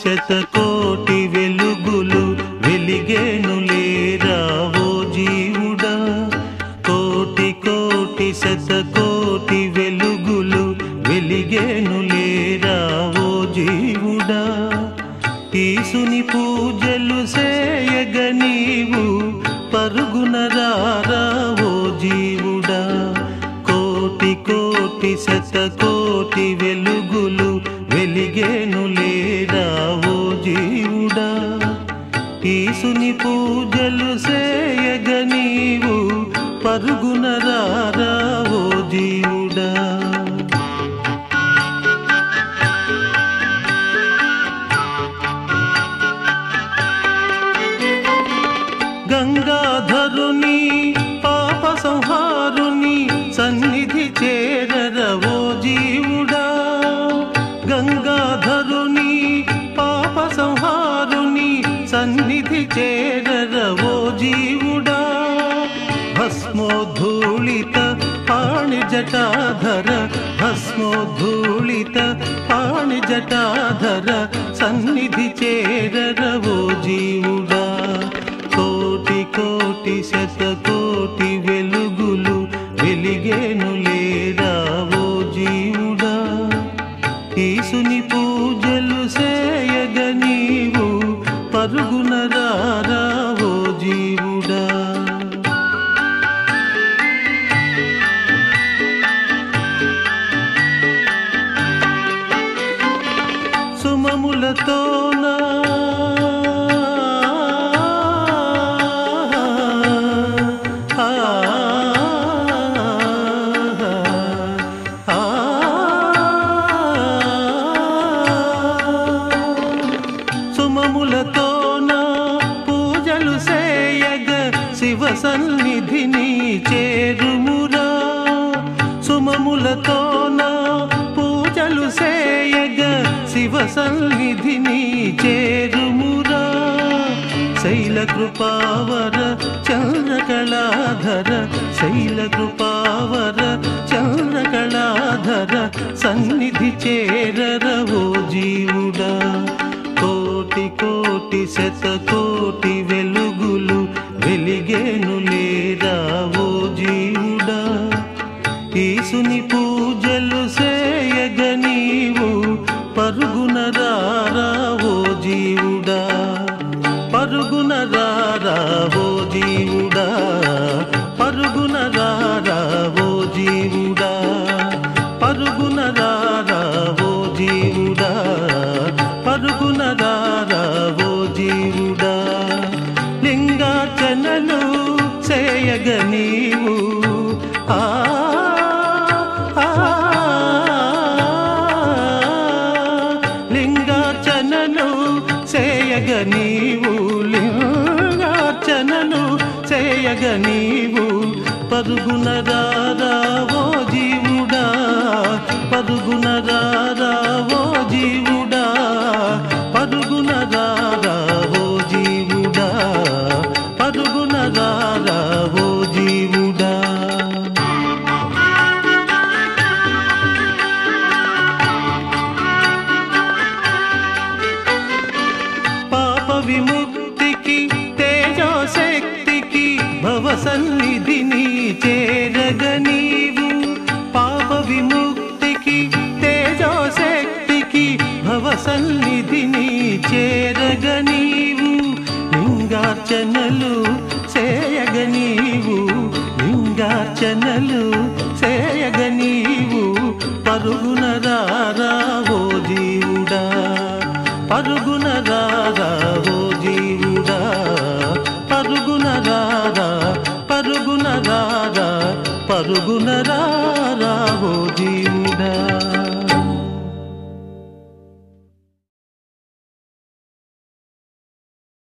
శతకోటి వెలుగులు వెలిగేను లేరా ఓ జీవుడా. కోటి కోటి శతకోటి వెలుగులు వెలిగేను లేరా ఓ జీవుడా. ఈసుని పూజలు సేయగ నీవు పరుగున రారా ఓ జీవుడా. కోటి కోటి శతకోటి వెలుగులు వెలిగేను లేరా ఓ జీవుడా. ఈసుని పూజలు సేయగ నీవు పరుగున రారా ఓ జీవుడా. గంగాధరుని పాప సంహారుని సన్నిధి చేరరవో జీవుడా. గంగాధరుని పాప సంహారుని సన్నిధి చేరరవో జీవుడా. భస్మోద్ధూళిత పాణి జటాధర భస్మోద్ధూళిత పాణి జటాధర సన్నిధి చేరరవో జీవుడా. కోటి కోటి శతకోటి వెలుగులు వెలిగేను లేరా ఓ జీవుడా. ఈసుని పూజలు సేయగ నీవు పరుగున రారా ఓ జీవుడా. సుమములతోనా సుమములతోన పూజలు సేయగ శివ సన్నిధిని చేరుమురా. సుమములతోన పూజలు సేయగ శివ సన్నిధిని చేరుమురా. శైలకృపావర చంద్రకళాధర శైలకృపావర చంద్రకళాధర సన్నిధి చేరరవో జీవుడా. కోటి కోటి శతకోటి వెలుగులు వెలిగేను లేరా ఓ జీవుడా. ఈసుని పూజలు సేయగ నీవు పరుగున రారా ఓ జీవుడా. పరుగున రారా ఓ జీవుడా. పరుగున రారా ఓ జీవుడా. పరుగున రారా ఓ జీవుడా. పరుగున రారా ఓ జీవుడా. లింగార్చనలు సేయగ నీవు లింగార్చనలు సేయగ నీవు లింగార్చనలు సేయగ నీవు పరుగున రారా ఓ జీవుడా. పరుగున రారా ఓ జీవుడా. పరుగున రారా ఓ జీవుడా. పరుగున రారా ఓ జీవుడా. పాప విముక్తికి తేజోశక్తికి భవ సన్నిధిని చేరగ నీవు. పాప విముక్తికి తేజోశక్తికి భవ సన్నిధిని చేరగ నీవు. లింగార్చనలు సేయగ నీవు లింగార్చనలు సేయగ నీవు పరుగున రారా ఓ జీవుడా. పరుగున రారా ఓ జీవుడా. పరుగున రారా పరుగున రారా పరుగున రారా ఓ జీవుడా.